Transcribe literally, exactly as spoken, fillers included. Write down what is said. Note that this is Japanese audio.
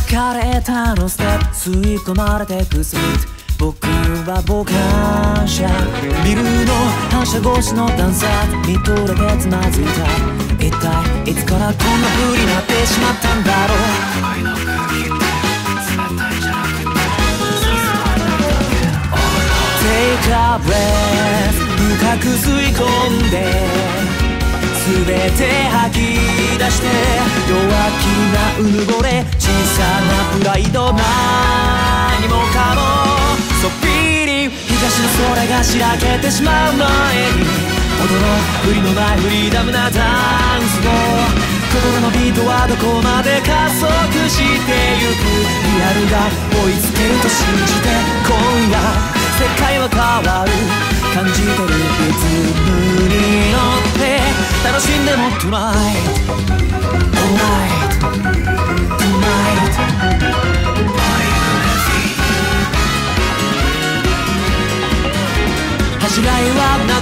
カレーターのステップ吸い込まれてくスイート僕は傍観者ビルの反射越しの段差見とれてつまずいた一体いつからこんな風になってしまったんだろう愛の空気って冷たいじゃなくて Take a breath 深く吸い込んで全て吐き出して弱気なうぬぼれ小さなプライド何もかもそっぴり東の空がしらけてしまう前に音の振りのないフリーダムなダンスを心のビートはどこまで加速してゆくリアルが追いつけると信じて今夜世界は変わる感じてるリズムに乗って楽しんでも Tonight Alright Tonight 恥じらいは